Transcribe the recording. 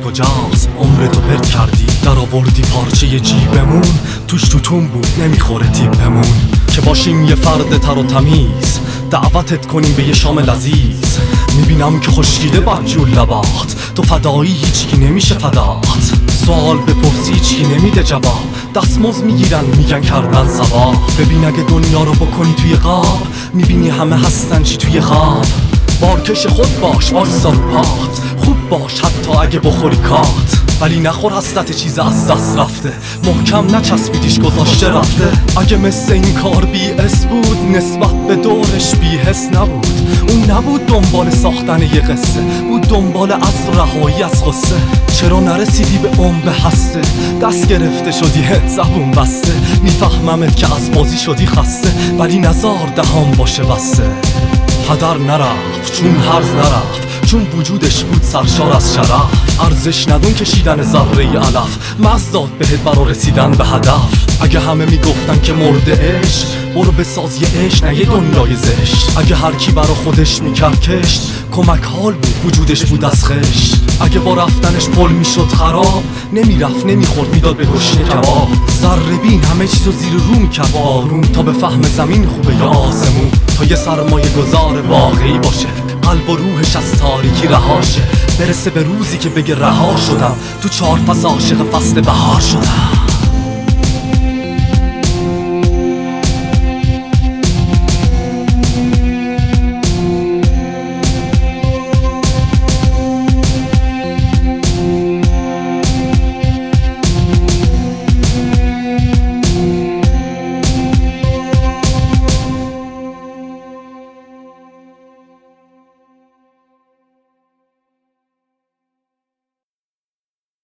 کجاست؟ عمر تو پرد کردی در آوردی پارچه جیبمون، توش توتون بود نمیخوره تیپمون. که باشیم یه فرد تر و تمیز، دعوتت کنیم به یه شام لذیذ. میبینم که خشکیده بچه و لبات، تو فدایی هیچکی نمیشه فدات. سوال بپرسی هیچکی نمیده جواب، دستمزد میگیرن میگن کردن ثواب. ببین اگه دنیا رو بکنی توی قاب، میبینی همه هستن چی توی خواب. بارکش خود باش وایسا رو پات، خوب باش حتی اگه بخوری کات. ولی نخور حسرت چیز از دست رفته، محکم نچسبیدیش گذاشته رفته. اگه مثل این کار بی اس بود، نسبت به دورش بی حس نبود. اون نبود دنبال ساختن یه قصه، بود دنبال از رهایی از غصه. چرا نرسیدی به عمق هسته؟ دست گرفته شدی زبون بسته. میفهممت که از بازی شدی خسته، ولی نزار دهان باشه بسته. هدر نرفت چون هرز نرفت، چون وجودش بود سرشار از شرف. ارزش ندون کشیدن ذره علف، مزداد بهت برا رسیدن به هدف. اگه همه میگفتن که مرده عشق، برو بساز یه عشق نه یه دنیای زشت. اگه هر کی برا خودش میکرد کشت، کمک حال بود وجودش بود از خشت. اگه با رفتنش پل میشد خراب، نمیرفت نمیخورد میداد به گشنه کباب. ذره بین همه چیزو زیر رو میکرد بارون، تا به فهم زمین خوبه یا آسمون. تا یه سرمایه گذار واقعی باشه، قلب و روحش از تاریکی رهاشه. برسه به روزی که بگه رها شدم، تو 4 فصل عاشق فصل بهار شدم.